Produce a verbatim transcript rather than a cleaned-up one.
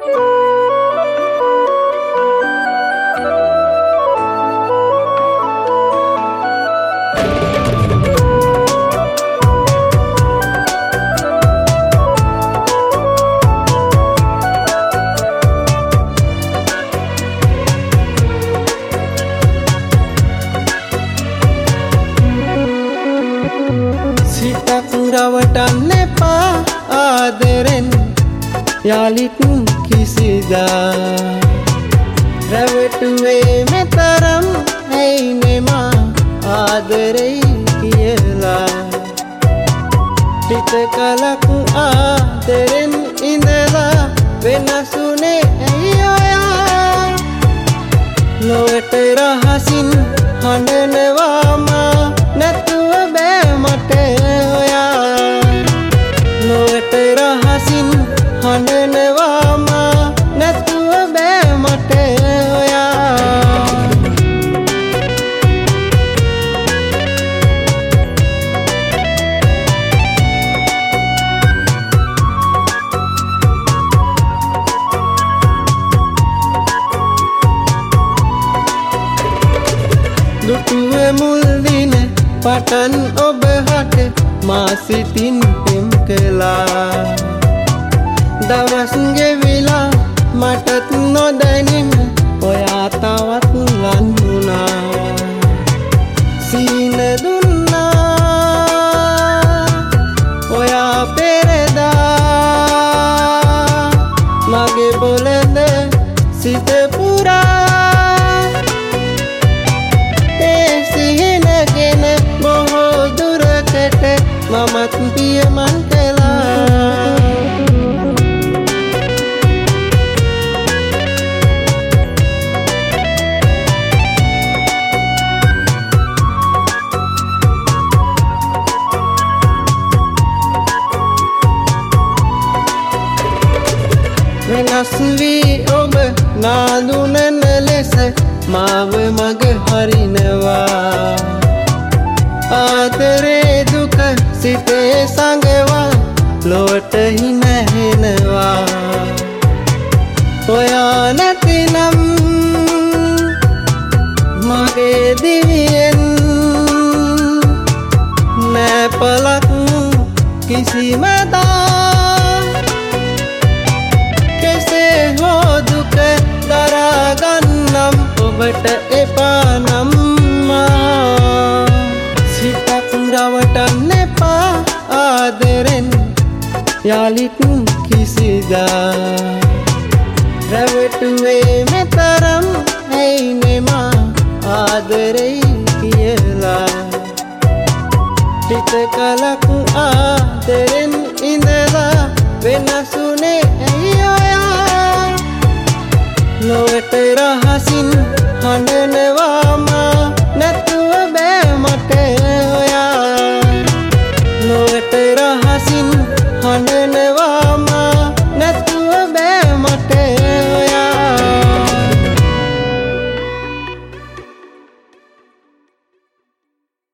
රවටන්න එපා ආදරෙන් යාලිත් කිසිදා රැවටුවේ මෙතරම් ඇයිනෙමා ආදරෙයි කියලා ටික කලක් ආදරෙන් ඉඳලා වෙනසුනේ ඇයි ඔයා ලොවට රහසින් හඬනවා නැතුව බෑ මට හඬනවා නැතුව බෑ මට ඔයා දුටුවේ මුල් දින පටන් ඔබ හට මා සිතින් පෙම් කළා දවස් ගෙවිලා මටත් නොදැනිම ඔයා තවත් ලන් වුණා සීන දුන්නා ඔයා පෙරදා මගේ බොළඳ සිත පුරා ඒ සිහිනගෙන බොහෝ දුරකට මමත් පියමන් කළා වෙනස් වී ඔබ නාඳුනන ලෙස මාව මග හරිනවා ආදරේ දුක සිතේ සඟවා ලොවට හිනහෙනවා ඔයා නැතිනම් මගේ දිවියෙන් නෑ පලක් කිසිමදා දරාගන්නම් ඔබට එපා නම්මා සිතක් රවටන්න එපා ආදරෙන් යාලිත් කිසිදා රැවටුවේ මෙතරම් ඇයිනෙමා ආදරෙයි කියලා ටික කලක් ආදරෙන් ඉඳලා වෙනසුනේ ඇයි ඔයා ලොවට රහසින්